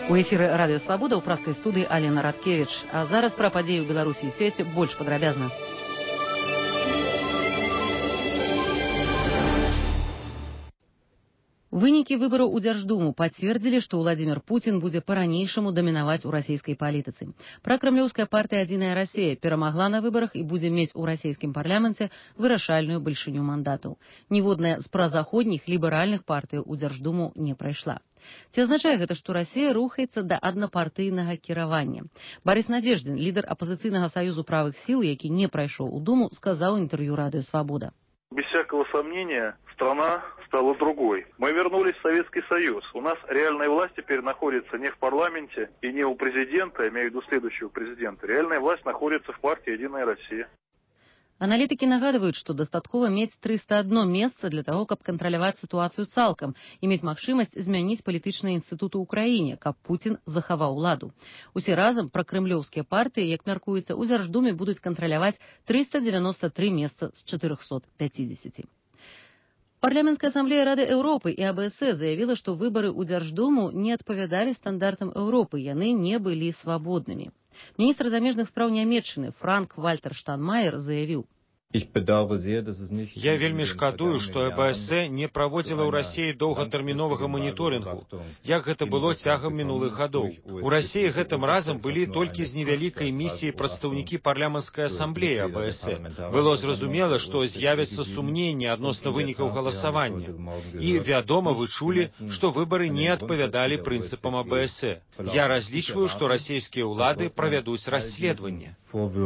У эфіры радыёвабода ў праскай студыі Алена Радкевіч. А зараз пра падзеі ў Беларусі і свеце больш падрабязна. Вынікі выбараў у Дзярждуму пацвердзілі, што Владзімир Путін будзе па-ранейшаму дамінаваць у расійскай палітыцы. Пракрамлёўская партыя «Адзіная Расія» перамагла на выбарах і будзе мець у расійскім парламенце вырашальную бальшыню мандатаў. Ніводная з празаходніх ліберальных партый у Дзярждуму не прайшла. Ці азначае гэта, што Расія рухаецца да аднапартыйнага кіравання? Барыс Надзеждзін, лідар апазіцыйнага саюзу правых сіл, які не прайшоў у Думу, сказаў у інтэрв'ю радыё «Свабода». Без всякого сомнения, страна стала другой. Мы вернулись в Советский Союз. У нас реальная власть теперь находится не в парламенте и не у президента, я имею в виду следующего президента. Реальная власть находится в партии «Единая Россия». Аналітыкі нагадваюць, што дастаткова мець 301 месца для таго, каб кантраляваць сітуацыю цалкам і мець магчымасць змяніць палітычныя інстытуты ў краіне, каб Пуцін захаваў уладу. Усе разам пракрэмлёўскія партыі, як мяркуецца, у Дзярждуме будуць кантраляваць 393 месца з 450. Парламенская асамблея Рады Еўропы і АБС заявіла, што выбары ў Дзярждуму не адпавядалі стандартам Еўропы, яны не былі свабоднымі. Міністр замежных спраў Нямецчыны Франк-Вальтер Штайнмаер заявіў: Я вельмі шкадую, што АБС не праводзіла ў Расіі доўгатэрміновага маніторынгу, як гэта было цягам мінулых гадоў. У Расіі гэтым разам былі толькі з невялікай місіяй прадстаўнікі парламенцкай асамблеі АБС. Было зразумела, што з'явяцца сумненні адносна вынікаў галасавання. І, вядома, вы чулі, што выбары не адпавядалі прынцыпам АБС. Я разлічваю, што расійскія ўлады правядуць расследаванне.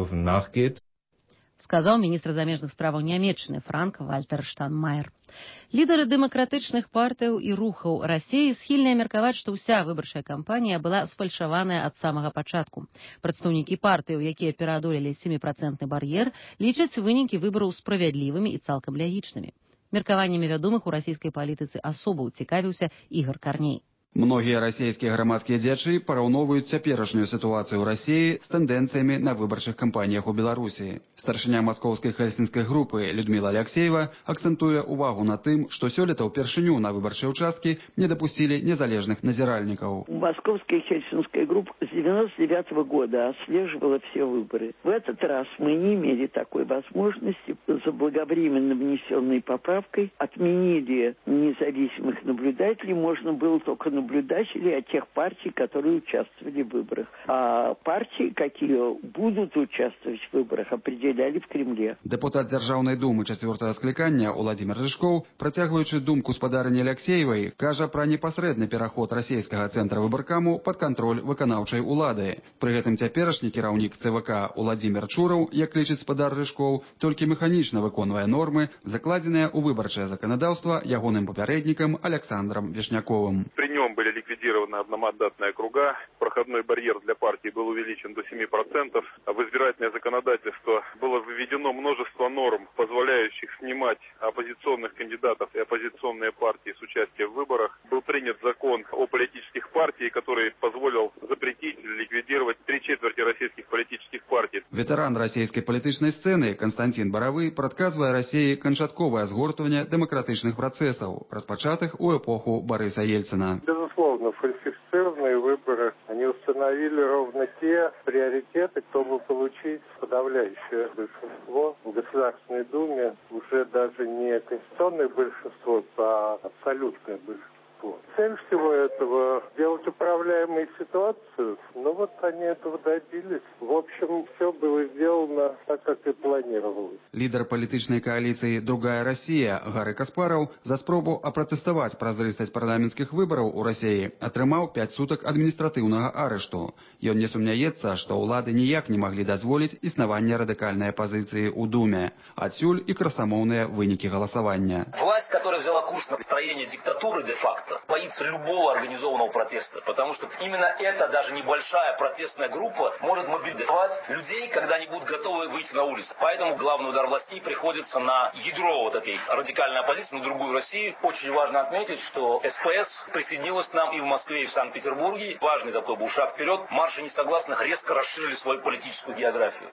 Сказаў міністр замежных справаў Нямецчыны Франк-Вальтер Штайнмаер. Лідары дэмакратычных партыяў і рухаў Расіі схільныя меркаваць, што ўся выбарчая кампанія была сфальшаваная ад самага пачатку. Прадстаўнікі партыяў, якія пераадолелі 7% бар'ер, лічаць вынікі выбараў справядлівымі і цалкам лягічнымі. Меркаваннямі вядомых у расійскай палітыцы асобаў цікавіўся Ігор Карней. Многія расійскія грамадскія дзеячы параўноўваюць цяперашнюю сітуацыю ў Расіі з тэндэнцыямі на выбарчых кампаніях у Беларусі. Старшыня маскоўскай хельсінскай групы Людмила Алексеева акцэнтуе увагу на тым, што сёлета ўпершыню на выбарчыя ўчасткі не дапусцілі незалежных назіральнікаў. Московская хельсинская группа с 99 года отслеживала все выборы. В этот раз мы не имели такой возможности. Заблаговременно внесенной поправкой отменили независимых наблюдателей. Можно было только наблюдателей от тех партий, которые участвовали в выборах. А партии, какие будут участвовать в выборах, определяли в Кремле. Депутат Дзяржаўнай думы 4-го скликання Владимир Рыжков, працягваючы думку спадарыні Алексеевай, кажа пра непасрэдны пераход расійскага цэнтра выбаркаму пад кантроль выканаўчай улады. Пры гэтым цяперашні кіраўнік ЦВК Владимир Чураў, як лічыць спадар Рыжков, толькі механічна выконвае нормы, закладзеныя ў выбарчае заканадаўства ягоным папярэднікам Александром Вишняковым. При нем были ликвидированы одномандатные округа, проходной барьер для партии был увеличен до 7%, а в избирательное законодательство было введено множество норм, позволяющих снимать оппозиционных кандидатов и оппозиционные партии с участием в выборах. Был принят закон о политических партиях, который позволил запретить или ликвидировать 3/4 российских политических партий. Ветеран расійскай палітычнай сцэны Константин Боровы прадказвае Расіі канчатковае згортванне дэмакратычных працэсаў, распачатых у эпоху Бориса Ельцина. Безусловно, фальсифицированные выборы, они установили ровно те приоритеты, чтобы получить подавляющее большинство в Государственной Думе, уже даже не конституционное большинство, а абсолютное большинство. Цель всего этого – сделать управляемой ситуацию, но вот они этого добились. В общем, все было сделано так, как и планировалось. Лідар палітычнай кааліцыі «Другая Расія» Гары Каспараў за спробу апратэставаць празрыстасць парламенцкіх выбараў у Расіі атрымаў 5 сутак адміністратыўнага арышту. Ён не сумняецца, што ўлады ніяк не маглі дазволіць існаванне радыкальнай апазіцыі ў Думе. Адсюль і красамоўныя вынікі галасавання. Власть, которая взяла курс на построение диктатуры де-факто, боится любого организованного протеста, потому что именно эта даже небольшая протестная группа может мобилизовать людей, когда они будут готовы выйти на улицу. Поэтому главный удар властей приходится на ядро вот этой радикальной оппозиции, на другую Россию. Очень важно отметить, что СПС присоединилась к нам и в Москве, и в Санкт-Петербурге. Важный такой был шаг вперед. Марши несогласных резко расширили свою политическую географию.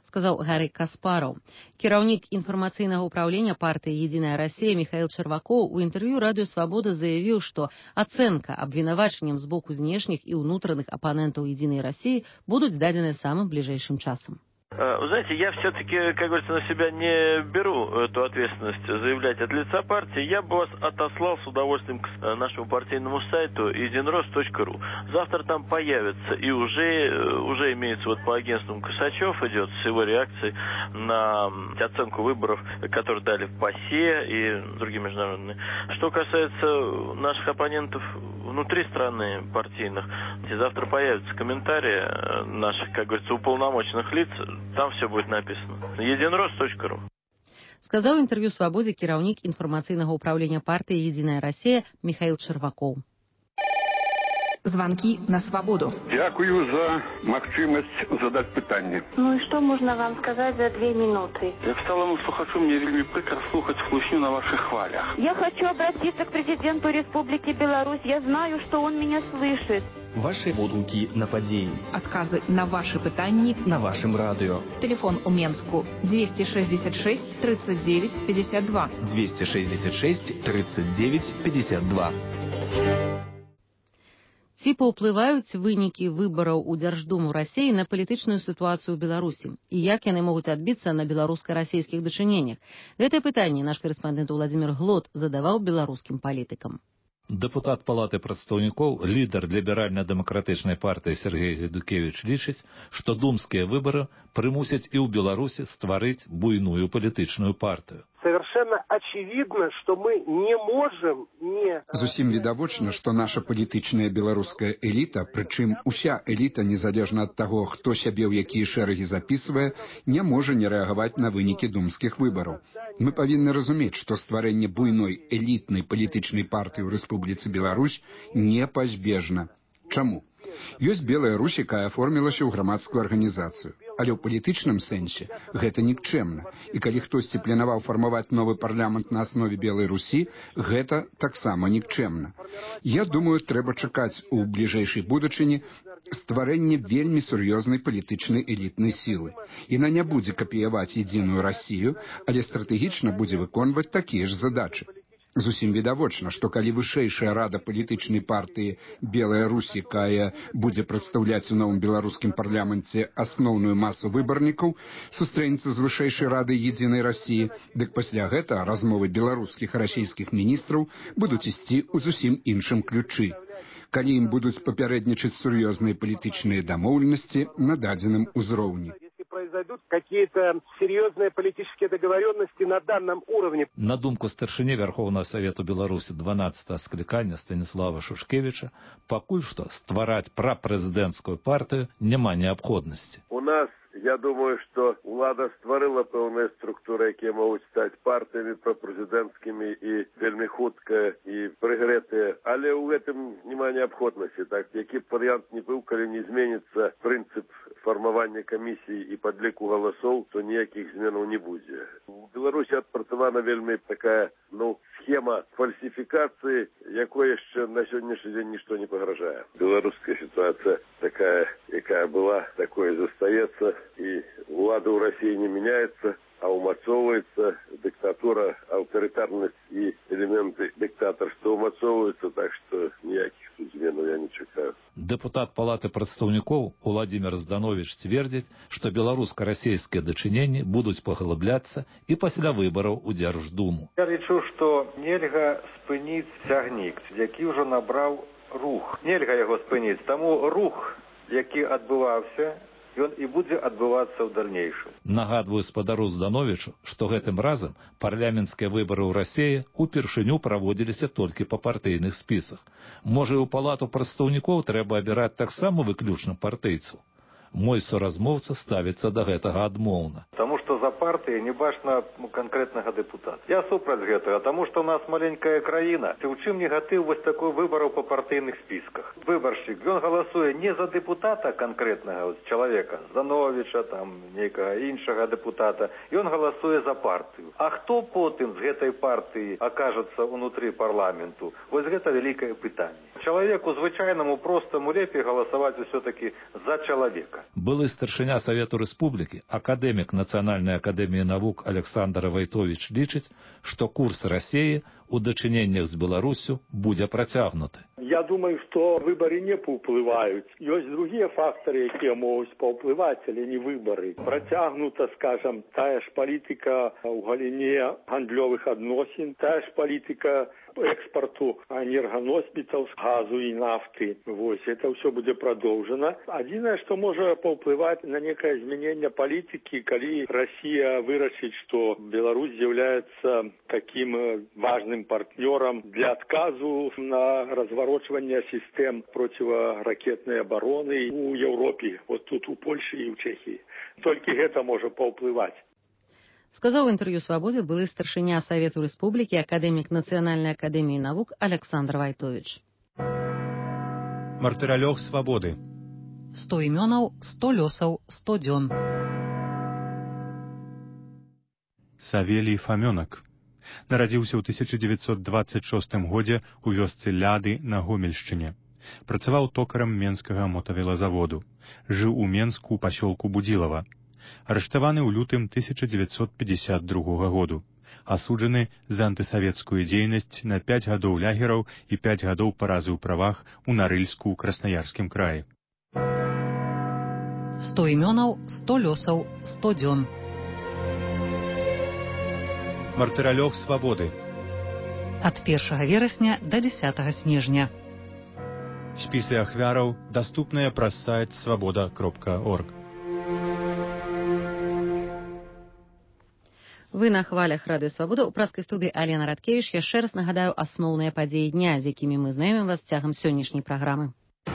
сказаў Гарый Каспараў. Кіраўнік інфармацыйнага ўпраўлення партыі «Единая Россия» Михаил Черваков у інтэрв'ю «Радио Свобода» заявіў, што ацэнка абвінавачаннем з боку знешніх і ўнутраных апанентаў «Единой России» будуць дадзены самым бліжэйшым часам. Вы знаете, я все-таки, как говорится, на себя не беру эту ответственность заявлять от лица партии. Я бы вас отослал с удовольствием к нашему партийному сайту единрос.ру. Завтра там появится и уже имеется вот по агентству Косачев идет с его реакцией на оценку выборов, которые дали в ПАСЕ и другие международные. Что касается наших оппонентов внутри страны партийных, завтра появятся комментарии наших, как говорится, уполномоченных лиц. Там все будет написано. единрос.ру. Сказаў інтэрв'ю «Свабодзе» кіраўнік інфармацыйнага ўпраўлення партыі «Единая Россия» Михаил Черваков. Звонки на свободу. Дякую за магчымасць задать пытанне. Ну и что можно вам сказать за 2 минуты? Як сталому слухачу, мне вельмі прикро слухать хлусню на ваших хвалях. Я хочу обратиться к президенту Республики Беларусь. Я знаю, что он меня слышит. Ваши водгуки на падзеі. Отказы на ваши пытанні на вашем радио. Телефон у Менску 266 39 52. 266 39 52. Ці паўплываюць вынікі выбараў у Дзярждуму Рассіі на палітычную сітуацыю ў Беларусі і як яны могуць адбіцца на беларуска-расійскіх дачыненнях? Гэтае пытанне наш корэспандэнт Владимир Глот задаваў беларускім палітыкам. Дэпутат Палаты прадстаўнікоў, лідар ліберальна-дэмакратычнай партыі Сергей Гайдукевіч лічыць, што думскія выбары прымусяць і ў Беларусі стварыць буйную палітычную партыю. Совершенно очевидно, что мы не можем не... Зусім відавочна, што наша палітычная беларуская эліта, прычым уся эліта, незалежна ад таго, хто сябе ў якія шэрагі запісвае, не можа не рэагаваць на вынікі думскіх выбараў. Мы павінны разумець, што стварэнне буйной элітнай палітычнай партыі ў Рэспубліцы Беларусь непазбежна. Чаму? Ёсць Белая Русь, якая аформілася ў грамадскую арганізацыю. Але ў палітычным сэнсе гэта нікчэмна. І калі хтосьці планаваў фармаваць новы парламент на аснове Белай Русі, гэта таксама нікчэмна. Я думаю, трэба чакаць у бліжэйшай будучыні стварэнне вельмі сур'ёзнай палітычнай элітнай сілы. Яна не будзе капіяваць Единую Россию, але стратэгічна будзе выконваць такія ж задачы. Зусім відавочна, што калі вышэйшая рада палітычнай партыі Белая Русь, якая будзе прадстаўляць у новым беларускім парламенце асноўную масу выбарнікаў, сустрэнецца з вышэйшай радай Единой России, дык пасля гэтага размовы беларускіх і расійскіх міністраў будуць ісці ў зусім іншым ключы. Калі ім будуць папярэднічаць сур'ёзныя палітычныя дамоўленасці на дадзеным узроўні. Произойдут какие-то серьезные политические договоренности на данном уровне. На думку старшыні Верховного Совету Беларуси 12-го скликання Станислава Шушкевича, пакуль што ствараць прапрэзідэнцкую партыю няма неабходнасці. У нас, я думаю, что улада створила пэўныя структуры, якія могуць стаць партыямі прапрэзідэнцкімі і вельмі хутка і прыгрэтыя. Але ў гэтым няма неабходнасці. Так, які б варыянт не быў, калі не зменіцца прынцып фармавання камісій і падліку галасоў, то ніякіх зменаў не будзе. У Беларусі адпрацавана вельмі такая, схема фальсификации, якой яшчэ на сённяшні дзень нішто не пагражае. Беларуская ситуация такая, якая была, такой застаецца, и влада ў России не меняется, а умацоўваецца диктатура, аўтарытарнасць и элементы диктаторства умацоўваюцца, так что ніякіх тут зменаў я не чакаю. Депутат Палаты прадстаўнікоў Владимир Зданович цвердзіць, што беларуска-расійскія дачыненні будуць паглыбляцца і пасля выбараў у Дзярждуму. Я лічу, што нельга спыніць цягнік, які ўжо набраў рух. Нельга яго спыніць, таму рух, які адбываўся, ён і будзе адбывацца ў дальнейшым. Нагадваю спадару Здановичу, што гэтым разам парламенцкія выбары ў Расіі упершыню праводзіліся толькі па партыйных спісах. Можа, і ў Палату прадстаўнікоў трэба абіраць таксама выключна партыйцаў. Мой суразмоўца ставіцца да гэтага адмоўна. Таму што за партыі, не бачна канкрэтнага дэпутата. Я супраць гэтага, таму што у нас маленькая краіна. Ці ў чым негатыў вось такой выбараў па партыйных спісках? Выбаршчык, ён галасуе не за дэпутата канкрэтнага чалавека, Зановіча, там, нейкага іншага дэпутата, ён галасуе за партыю. А хто потым з гэтай партыі акажацца ўнутры парламенту? Вось гэта вялікае пытанне. Чалавеку звычайнаму простаму лепей галасаваць усё-такі за чалавека. Былы старшыня Савету Рэспублікі, акадэмік Нацыянальнай акадэміі навук Александр Вайтович лічыць, што курс Расіі у дачыненнях з Беларусю будзе працягнуты. Я думаю, што выбары не паўплываюць. Ёсць другія фактары, якія могуць паўплываць, але не выбары. Працягнута, скажам, тая ж палітыка ў галіне гандлёвых адносін, тая ж палітыка экспорту энерганосьбітаў, газу і нафты. Вось, это ўсё будзе продолжено. Адзінае, што можа паўплываць на некае змяненне палітыкі, калі Расія вырашыць, што Беларусь з'яўляецца таким важным партнёрам для адказу на разварочванне сістэм проціваракетнай абароны у Еўропе, вот тут у Польшы і ў Чэхіі. Толькі гэта можа паўплываць. Сказаў у інтэрв'ю «Свабодзе» былы старшыня Савету Рэспублікі, акадэмік Нацыянальнай акадэміі навук Александр Вайтович. Мартыралёг свабоды. 100 імёнаў, 100 лёсаў, 100 дзён. Савелій Фамёнак. Нарадзіўся ў 1926 годзе ў вёсцы Ляды на Гомельшчыне. Працаваў токарам Менскага мотавелазаводу. Жыў у Менску ў пасёлку Будзілава. Арыштаваны ў лютым 1952 году. Асуджаны за антысавецкую дзейнасць на 5 гадоў лагераў і 5 гадоў паразы ў правах у Нарыльску ў Краснаярскім краі. 100 імёнаў, 100 лёсаў, 100 дзён. Мартыралёг свабоды. Ад 1 верасня да 10 снежня. Спісы ахвяраў даступныя праз сайт свабода.орг. Вы на хвалях радыё «Свабода». У праскай студыі Алена Радкевіч. Яшчэ раз нагадаю асноўныя падзеі дня, з якімі мы знаёмім вас цягам сённяшняй праграмы.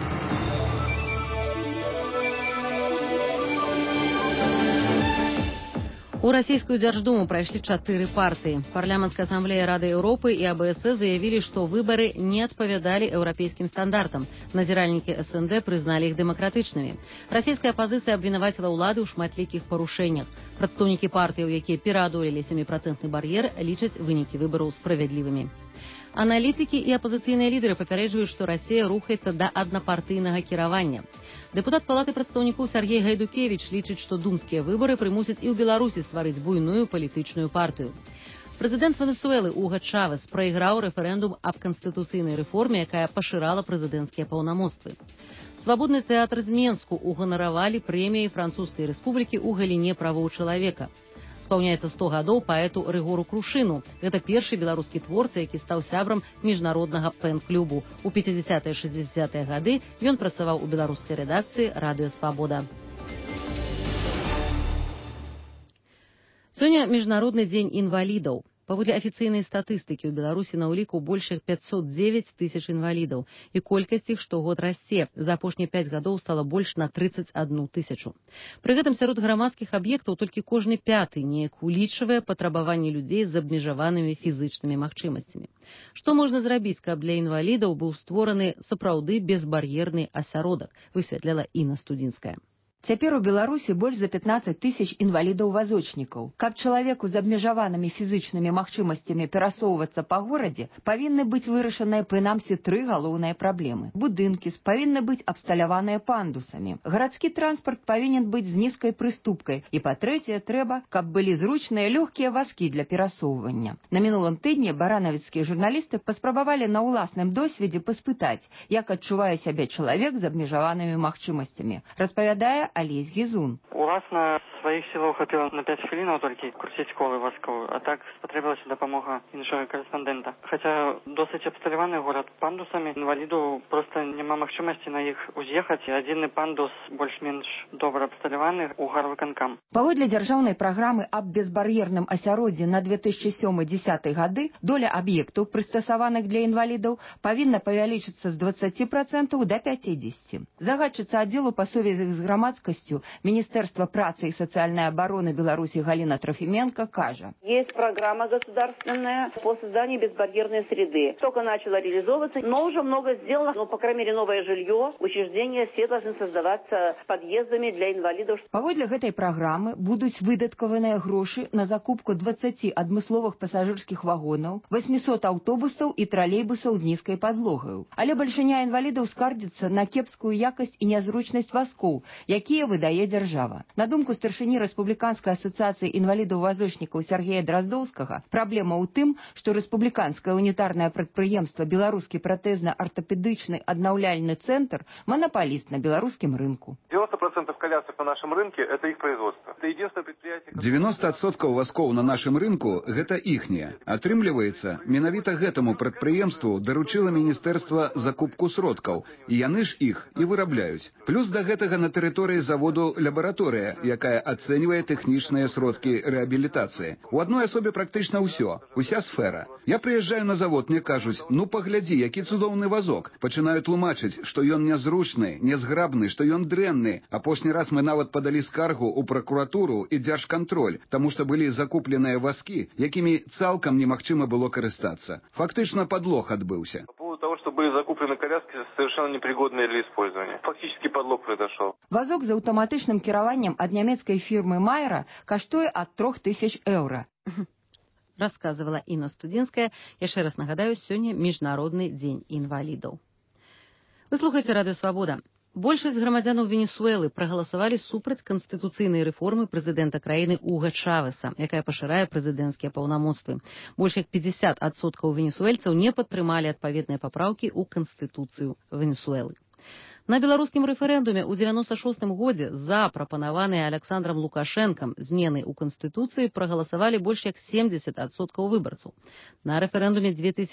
У расійскую Дзярждуму прайшлі 4 партыі. Парламенцкая асамблея Рады Еўропы і АБС заявілі, што выбары не адпавядалі еўрапейскім стандартам. Назіральнікі СНД прызналі іх дэмакратычнымі. Расійская апазіцыя абвінаваціла ўлады ў шматлікіх парушэннях. Прадстаўнікі партыяў, якія пераадолелі 7% бар'ер, лічаць вынікі выбараў справядлівымі. Аналітыкі і апазіцыйныя лідары папярэджваюць, што Расія рухаецца да аднапартыйнага кіравання. Дэпутат Палаты прадстаўнікоў Сергей Гайдукевіч лічыць, што думскія выбары прымусяць і ў Беларусі стварыць буйную палітычную партыю. Прэзідэнт Венесуэлы Уга Чавес прайграў рэферэндум аб канстытуцыйнай рэформе, якая пашырала прэзідэнцкія паўнамоцтвы. Свабодны тэатр з Менску уганаравалі прэміяй Французскай рэспублікі ў галіне правоў чалавека. Спаўняецца 100 гадоў паэту Рыгору Крушыну. Гэта першы беларускі творца, які стаў сябрам міжнароднага пэн-клубу. У 50-60-е гады ён працаваў у беларускай рэдакцыі радыё «Свабода». Сёння міжнародны дзень інвалідаў. Паводле афіцыйнай статыстыкі, у Беларусі на ўліку больш 509 тысяч інвалідаў, і колькасць іх штогод расце. За апошнія 5 гадоў стала больш на 31 тысячу. Пры гэтым сярод грамадскіх аб'ектаў толькі кожны 5-ы неяк улічвае патрабаванні людзей з абмежаванымі фізычнымі магчымасцямі. Што можна зрабіць, каб для інвалідаў быў створаны сапраўды безбар'ерны асяродак, высвятляла Інна Студзінская. Цяпер у Беларусі больш за 15 тысяч інвалідаў-вазочнікаў. Каб чалавеку з абмежаванымі фізычнымі магчымасцямі перасоўвацца па горадзе, павінны быць вырашаныя прынамсі 3 галоўныя праблемы. Будынкі павінны быць абсталяваныя пандусамі. Гарадскі транспарт павінен быць з нізкай прыступкай. І, па-трэцяе, трэба, каб былі зручныя лёгкія вазкі для перасоўвання. На мінулым тыдні баранавіцкія журналісты паспрабавалі на ўласным досведзе паспытаць, як адчувае сябе чалавек з абмежаванымі магчымасцямі. Распавядае Олесь Гізун. У вас на сваіх сілаў хапіла на 5 хвілінаў толькі круціць колы васковую, а так спатрэбілася дапамога іншага карэспандэнта. Хаця досыць абсталяваны горад пандусамі, інваліду проста няма магчымасці на іх уз'ехаць, і адзіны пандус больш-менш добра абсталяваны ў гарвыканкам. Паводле дзяржаўнай праграмы аб безбар'ерным асяроддзі на 2007-2010 гады доля аб'ектаў, прыстасаваных для інвалідаў, павінна павялічыцца з 20% да 50%. Загадчыца аддзелу па сувязях з грамадскасцю грамадскасцю Міністэрства працы і сацыяльнай абароны Беларусі Галіна Трофименко кажа. Есть программа государственная по созданию безбарьерной среды. Только начала реализовываться, но уже много сделано. Но, по крайней мере, новое жилье, учреждения все должны создаваться подъездами для инвалидов. Паводле гэтай праграмы будуць выдаткаваныя грошы на закупку 20 адмысловых пасажырскіх вагонаў, 800 аўтобусаў і тралейбусаў з нізкай падлогаю. Але бальшыня інвалідаў скардзіцца на кепскую якасць і нязручнасць вазкоў, якія выдае дзяржава. На думку старшыні Рэспубліканскай асацыяцыі інвалідаў-вазочнікаў Сергея Драздоўскага, праблема ў тым, што рэспубліканскае унітарнае прадпрыемства «Беларускі пратэзна-артапедычны аднаўляльны цэнтр» монополист на белорусском рынку. 90% колясок на нашем рынке – это их производство. Это единственное предприятие... 90% вазкоў на нашем рынку – гэта іхнія. Атрымліваецца, менавіта гэтаму прадпрыемству даручыла Міністэрства закупку сродкаў, і яны ж іх і вырабляюць. Плюс да гэтага на тэрыторыі заводу лабараторыя, якая ацэньвае тэхнічныя сродкі рэабілітацыі. У адной асобе практычна ўсё, уся сфера. Я прыязджаю на завод, мне кажуць, ну паглядзі, які цудоўны вазок. Пачынаю тлумачыць, што ён нязручны, нязграбны, што ён дрэнны. Апошні раз мы нават падалі скаргу ў пракуратуру і дзяржкантроль, таму што былі закупленыя вазкі, якімі цалкам немагчыма было карыстацца. Фактычна подлог адбыўся. По поводу того, что были закуплены коляски совершенно непригодные для использования. Фактически подлог произошел. Вазок з аўтаматычным кіраваннем ад нямецкай фірмы Майера каштуе ад 3000 еўра. Рассказывала Інна Студзінская. Яшчэ раз нагадаю, сёння міжнародны дзень інвалідаў. Вы слухаеце Радыё Свабода. Большасць грамадзянаў Венесуэлы прагаласавалі супраць канстытуцыйнай рэформы прэзідэнта краіны Уга Чавеса, якая пашырае прэзідэнцкія паўнамоцтвы. Больш як 50% венесуэльцаў не падтрымалі адпаведныя папраўкі ў канстытуцыю Венесуэлы. На беларускім рэферэндуме ў 96-м годзе за прапанаваныя Александром Лукашэнкам змены ў Канстытуцыі прагаласавалі больш як 70% выбарцаў. На рэферэндуме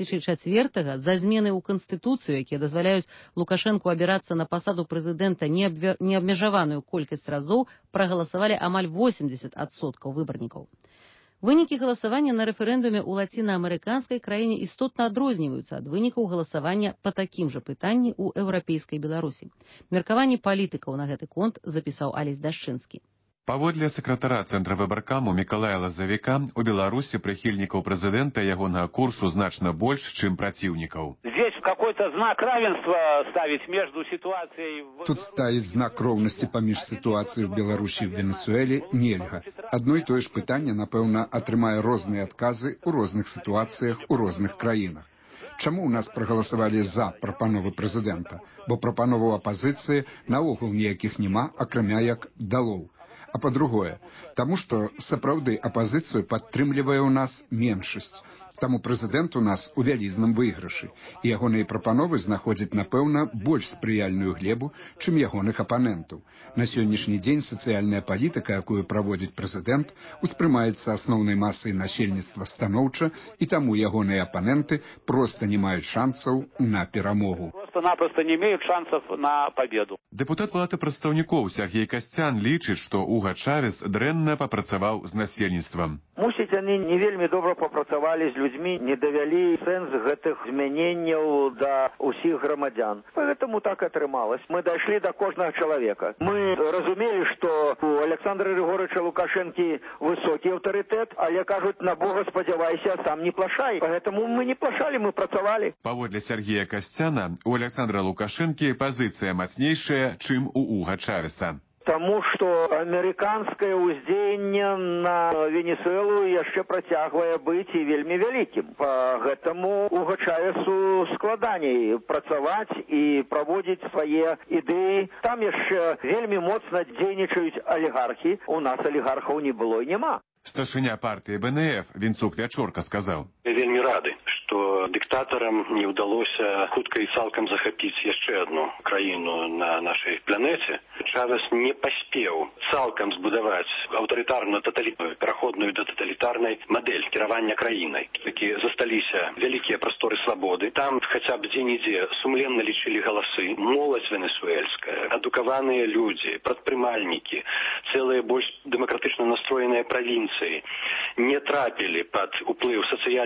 2004-го за змены ў Канстытуцыю, якія дазваляюць Лукашэнку абірацца на пасаду прэзідэнта неабмежаваную колькасць разоў, прагаласавалі амаль 80% выбарнікаў. Вынікі галасавання на рэферэндуме ў лацінаамерыканскай краіне істотна адрозніваюцца ад вынікаў галасавання па такім жа пытанні ў еўрапейскай Беларусі. Меркаванні палітыкаў на гэты конт запісаў Алесь Дашчынскі. Паводле сакратара Цэнтра выбаркаму Мікалая Лазавіка, у Беларусі прыхільнікаў прэзідэнта ягонага курсу значна больш, чым праціўнікаў. Здесь какой-то знак равенства ставить между ситуацией... Тут ставить знак роўнасці паміж сітуацыяй в Беларусі і Венесуэле нельга. Адно і тое ж пытанне, напэўна, атрымае розныя адказы ў розных сітуацыях у розных краінах. Чаму ў нас прагаласавалі за прапановы прэзідэнта? Бо прапановаў апазіцыі наогул ніякіх няма, акрамя як далоў. А па-другое, таму што сапраўды апазіцыю падтрымлівае ў нас меншасць. Таму прэзідэнт у нас у вялізным выйгрышы, і ягоныя прапановы знаходзяць, напэўна, больш спрыяльную глебу, чым ягоных апанентаў. На сённяшні дзень сацыяльная палітыка, якую праводзіць прэзідэнт, успрымаецца асноўнай масай насельніцтва станоўча, і таму ягоныя апаненты проста не маюць шансаў на перамогу. Просто-напросто не имеют шансов на победу. Депутат Палаты прадстаўнікоў Сергей Касцян лічыць, што Уга Чавес дрэнна папрацаваў з насельніцтвам. Мусіць, яны не вельмі добра папрацавалі з людзьмі, не давялі сэнс гэтых змяненняў да ўсіх грамадзян. Поэтому так атрымалось. Мы дайшлі да кожнага чалавека. Мы разумелі, што у Александра Григорьевича Лукашэнкі высокі аўтарытэт, але кажуць, на Бога спадзявайся, сам не плашай. Поэтому мы не плашалі, мы працавалі. Паводле Сергея Касцяна, у Александра Лукашэнкі пазіцыя мацнейшая, чым у Уга Чавеса. Таму што амерыканскае ўздзеянне на Венесуэлу яшчэ працягвае быць і вельмі вялікім. Па гэтаму Уга Чавесу складаней працаваць і праводзіць свае ідэі. Там яшчэ вельмі моцна дзейнічаюць алігархі. У нас алігархаў не было і няма. Старшыня партыі БНФ Вінцук Вячорка сказаў. Вельмі рады, што дыктатарам не ўдалося хутка і цалкам захапіць яшчэ адну краіну на нашай планеце. Чавес не паспеў цалкам збудаваць аўтарытарную пераходную да таталітарнай мадэль кіравання краінай. Такі засталіся вялікія прасторы свабоды. Там хаця б дзе-нідзе сумленна лічылі галасы. Моладзь венесуэльская, адукаваныя людзі, прадпрымальнікі, цэлыя больш дэмакратычна настроеныя правінцыі не трапілі пад уплыў сацыяльнай дэмагогіі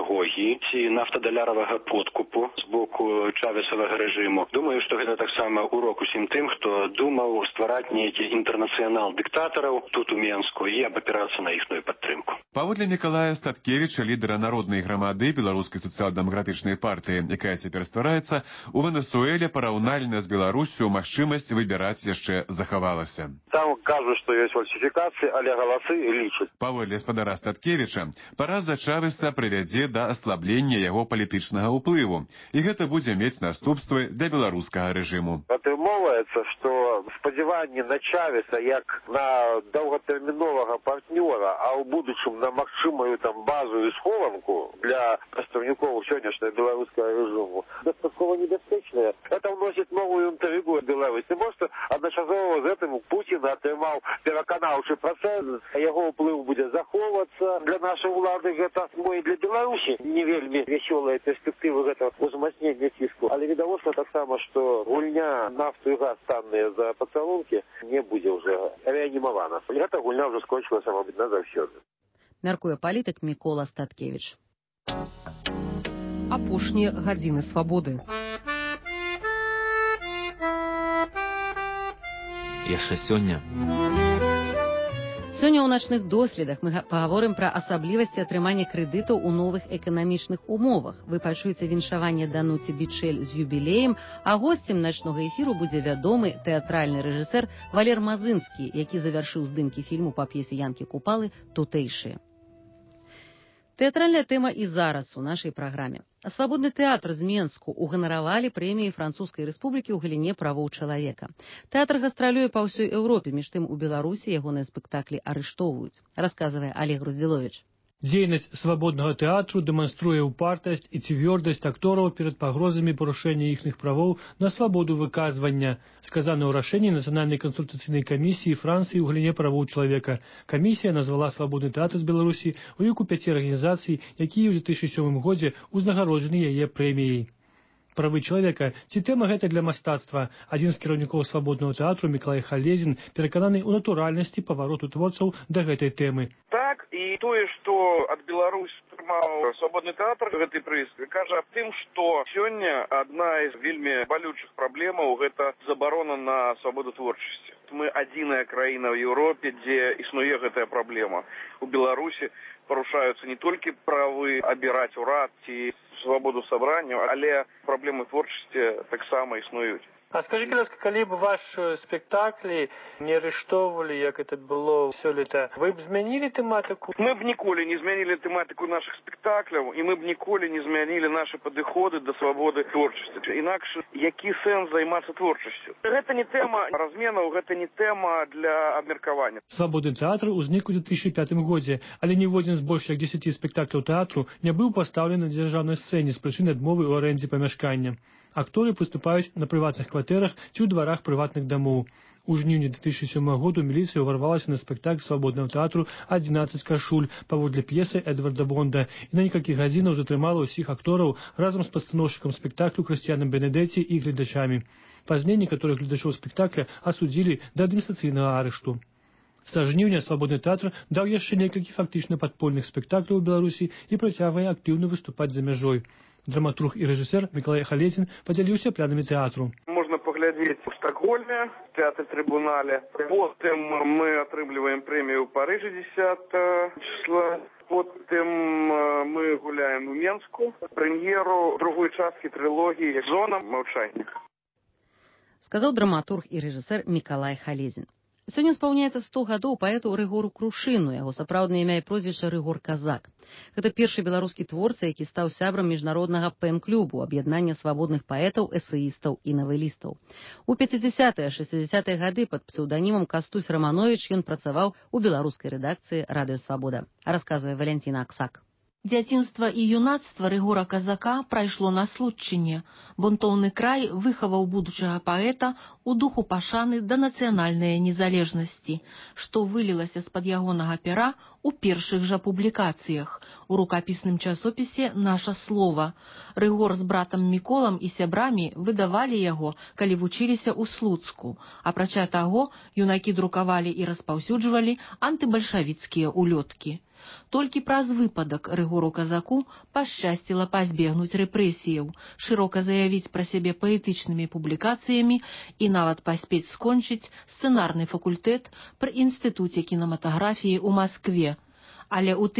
дэмагогіі ці нафтадаляровага подкупу з боку чавесавага рэжыму. Думаю, што гэта таксама урок усім тым, хто думаў ствараць нейкі інтэрнацыянал дыктатараў тут у Менску і абапірацца на іхную падтрымку. Паводле Мікалая Статкевіча, лідара народнай грамады беларускай сацыял-дэмакратычнай партыі, якая цяпер ствараецца, у Венесуэле параўнальна з Беларусю магчымасць выбіраць яшчэ захавалася. Там кажуць, што ёсць фальсіфікацыі, але галасы лічаць. Паводле гаспадара Статкевіча, параза Чавеса прывядзе да аслаблення яго палітычнага ўплыву, і гэта будзе мець наступствы для беларускага рэжыму. Атрымоўваецца, што спадзяванні на Чавеса як на доўгатэрміновага партнёра, а ў будучым на магчымую там базу і схованку для прадстаўнікоў сённяшняга беларускага рэжыму дастаткова небяспечныя. Это ўносіць новую інтрыгу ў Беларусі. Можа, адначасова з гэтым Пуцін атрымаў пераканаўчы працэс, яго ўплыў будзе захоўвацца. Для нашай улады гэта і для Беларусі не вельмі вясёлыя перспектывы гэтага узмацнення ціску. Але відавочна таксама, што гульня нафту і газ танныя за пацалункі не будзе ўжо рэанімавана. Гэта гульня ўжо скончылася, мабыць, назаўсёды. Мяркуе палітык Мікола Статкевіч. Апошнія гадзіны свабоды. Яшчэ сёння. Сёння ў начных доследах мы паговорым пра асаблівасці атрымання крэдытаў у новых эканамічных умовах. Вы пачуеце віншаванне Дануці Бичэль з юбілеем, а госцем начнога эфіру будзе вядомы тэатральны рэжысэр Валер Мазынскі, які завяршыў здымкі фільму па п'есе Янкі Купалы «Тутэйшыя». Тэатральная тэма і зараз у нашай праграме. Свабодны тэатр з Менску уганаравалі прэміі Французскай рэспублікі ў галіне правоў чалавека. Тэатр гастралюе па ўсёй Еўропе, між тым у Беларусі ягоныя спектаклі арыштоўваюць, расказвае Олег Груздзіловіч. Дзейнасць свабоднага тэатру дэманструе ўпартасць і цвёрдасць актораў перад пагрозамі парушэння іхных правоў на свабоду выказвання, сказана ў рашэнні Нацыянальнай кансультацыйнай камісіі Францыі ў галіне правоў чалавека. Камісія назвала свабодны тэатр з Беларусі ў ліку 5 арганізацый, якія ў 2007 годзе узнагароджаны яе прэміяй. Правы чалавека ці тэма гэта для мастацтва. Адзін з кіраўнікоў свабоднага тэатру Мікалай Халезін перакананы ў натуральнасці павароту творцаў да гэтай тэмы. Так, і тое, што ад Беларусь атрымаў свабодны тэатр гэтай прыз, кажа аб тым, што сёння адна з вельмі балючых праблемаў гэта забарона на свабоду творчасці. Мы адзіная краіна ў Еўропе, дзе існуе гэтая праблема. У Беларусі парушаюцца не толькі правы абіраць урад ці свабоду сабрання, але праблемы творчасці таксама існуюць. А скажите, ласка, калі б ваши спектаклі не арыштоўвалі, як это было сёлета, вы б змянілі тэматыку? Мы б ніколі не змянілі тэматыку наших спектакляў, і мы б ніколі не змянілі нашы падыходы да свабоды творчасці. Інакш, які сэнс займацца творчасцю? Гэта не тэма разменаў, гэта не тэма для абмеркавання. Свабодны тэатр узнік у 2005 годзе, але ніводзін з больш як 10 спектакляў тэатру не быў пастаўлены на дзяржаўнай сцэне з прычын адмовы ў арэндзе памяшкання. Акторы выступаюць на прыватных кватэрах ці ў дварах прыватных дамоў. У жніўні 2007 году міліцыя ўварвалася на спектакль свабоднага тэатру «11 кашуль» паводле п'есы Эдварда Бонда і на некалькі гадзінаў затрымала ўсіх актораў разам з пастаноўшчыкам спектаклю Крысціянам Бенедэці і гледачамі. Пазней некаторых гледачоў спектакля асудзілі да адміністрацыйнага арышту. Са жніўня свабодны тэатр даў яшчэ некалькі фактычна падпольных спектакляў у Беларусі і працягвае актыўна выступаць за мяжой. Драматург і рэжысэр Мікалай Халезін падзяліўся планамі тэатру. Можна паглядзець у Стокгольме, в тэатры Трибунале. Потым мы атрымліваем прэмію ў Парыжы 10 числа. Потым мы гуляем у Менску. Прэм'еру другой часткі трылогіі «Зона маўчання». Сказаў драматург і рэжысэр Мікалай Халезін. Сёння спаўняецца 100 гадоў паэту Рыгору Крушыну, яго сапраўднае імя і прозвішча Рыгор Казак. Гэта першы беларускі творца, які стаў сябрам міжнароднага пэн-клубу, аб'яднання свабодных паэтаў, эсеістаў і навелістаў. У 50-60-е гады пад псеўданімам Кастусь Раманович ён працаваў у беларускай рэдакцыі «Радыё Свабода», расказвае Валянціна Аксак. Дзяцінства і юнацтва Рыгора Казака прайшло на Случчыне. Бунтоўны край выхаваў будучага паэта ў духу пашаны да нацыянальнай незалежнасці, што вылілася з-пад ягонага пера ў першых жа публікацыях у рукапісным часопісе «Наша слова». Рыгор з братам Міколам і сябрамі выдавалі яго, калі вучыліся ў Слуцку. Апрача таго, юнакі друкавалі і распаўсюджвалі антыбальшавіцкія улёткі. Толькі праз выпадак Рыгору Казаку пашчасціла пазбегнуць рэпрэсіяў, шырока заявіць пра сябе паэтычнымі публікацыямі і нават паспець скончыць сцэнарны факультэт пры інстытуце кінематаграфіі ў Маскве. Але ў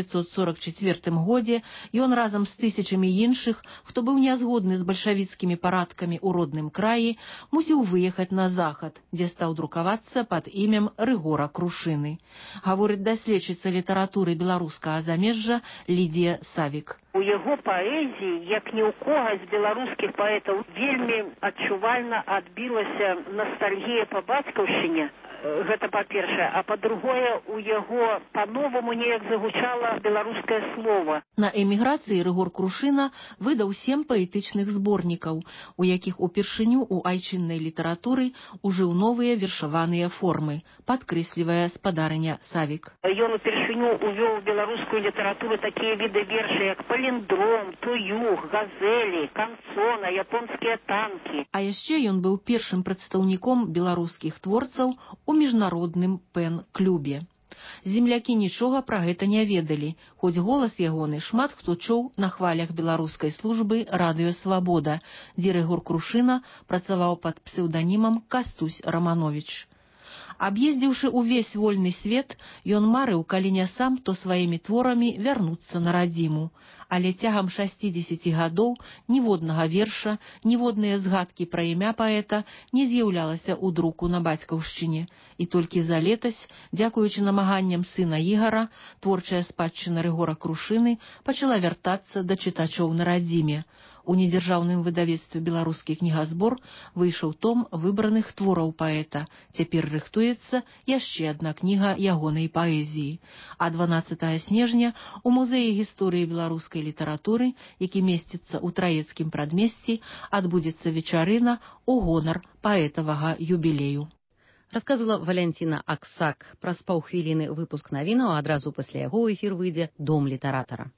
1944 годзе ён разам з тысячамі іншых, хто быў нязгодны з бальшавіцкімі парадкамі ў родным краі, мусіў выехаць на захад, дзе стаў друкавацца пад імем Рыгора Крушыны. Гаворыць даследчыца літаратуры беларускага замежжа Лідія Савік. У яго паэзіі, як ні ў кога з беларускіх паэтаў, вельмі адчувальна адбілася настальгія па бацькаўшчыне. Гэта па-першае, а па-другое, у яго па-новаму неяк загучала беларускае слова. На эміграцыі Рыгор Крушына выдаў 7 паэтычных зборнікаў, у якіх упершыню ў айчыннай літаратуры ужыў новыя вершаваныя формы, падкрэслівае спадарыня Савік. Ён упершыню увёў у беларускую літаратуру такія віды вершы, як паліндром, туюг, газелі, канцона, японскія танкі. А яшчэ ён быў першым прадстаўніком беларускіх творцаў у міжнародным пэн-клубе. Землякі нічога пра гэта не ведалі, хоць голас ягоны шмат хто чуў на хвалях беларускай службы «Радыё Свабода», дзе Рыгор Крушына працаваў пад псеўданімам Кастусь Раманович. Аб'ездзіўшы ўвесь вольны свет, ён марыў, калі не сам, то сваімі творамі вярнуцца на радзіму. Але цягам 60 гадоў ніводнага верша, ніводныя згадкі пра імя паэта не з'яўлялася ў друку на бацькаўшчыне. І толькі за летась, дзякуючы намаганням сына Ігара, творчая спадчына Рыгора Крушыны пачала вяртацца да чытачоў на радзіме. У недзяржаўным выдавецтве «Беларускі кнігазбор» выйшаў том выбраных твораў паэта. Цяпер рыхтуецца яшчэ адна кніга ягонай паэзіі. А 12 снежня у Музеі гісторыі беларускай літаратуры, які месціцца ў Траецкім прадмесці, адбудзецца вечарына ў гонар паэтавага юбілею. Расказвала Валянціна Аксак. Праз паўхвіліны выпуск навінаў, а адразу пасля яго ў эфір выйдзе «Дом літаратара».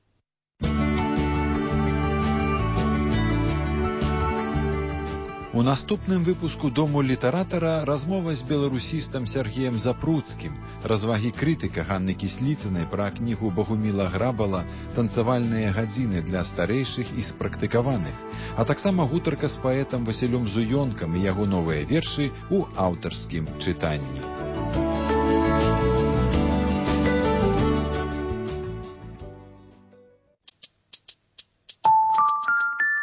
У наступным выпуску «Дому літаратара» размова з беларусістам Сергеем Запруцкім, развагі крытыка Ганны Кісліцынай пра кнігу Багуміла Грабала «Танцавальныя гадзіны для старэйшых і спрактыкаваных», а таксама гутарка з паэтам Васілём Зуёнкам і яго новыя вершы ў аўтарскім чытанні.